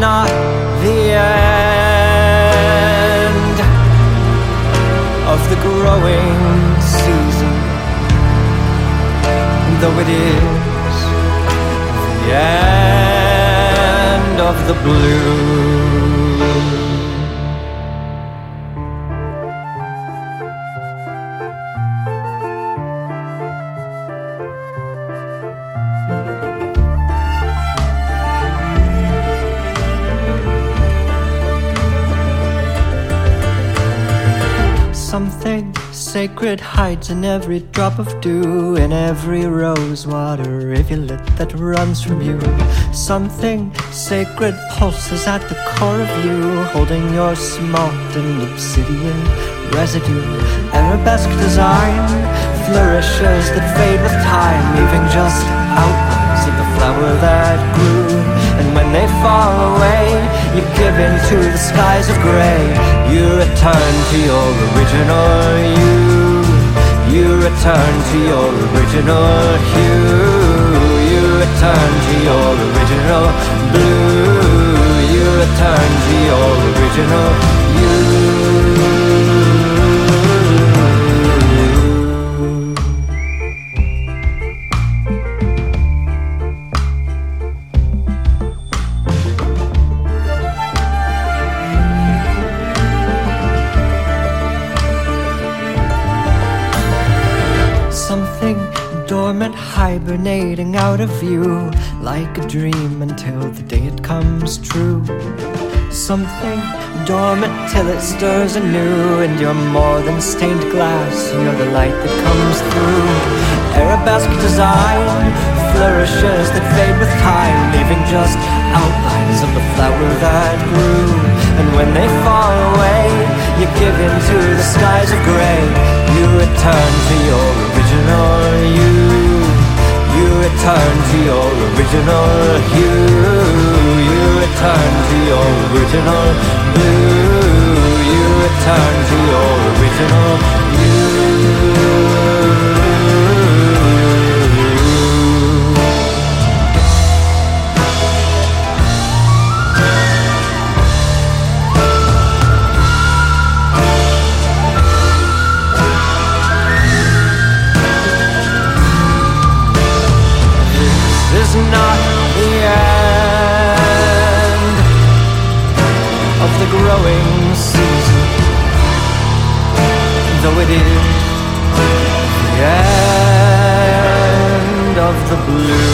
not the end of the growing season, though it is the end of the blue. Something sacred hides in every drop of dew, in every rose water rivulet that runs from you. Something sacred pulses at the core of you, holding your smalt and obsidian residue. Arabesque design flourishes that fade with time, leaving just outlines of the flower that grew. And when they fall away, you give in to the skies of grey. You return to your original you. You return to your original hue. You return to your original blue. You return to your original you. Something dormant hibernating out of view, like a dream until the day it comes true. Something dormant till it stirs anew, and you're more than stained glass, you're the light that comes through. Arabesque design flourishes that fade with time, leaving just outlines of the flower that grew. And when they fall away, you give in to the skies of grey. You return to your original you. You return to your original hue. You return to your original blue. You return to your original you. Is not the end of the growing season, though it is the end of the blue.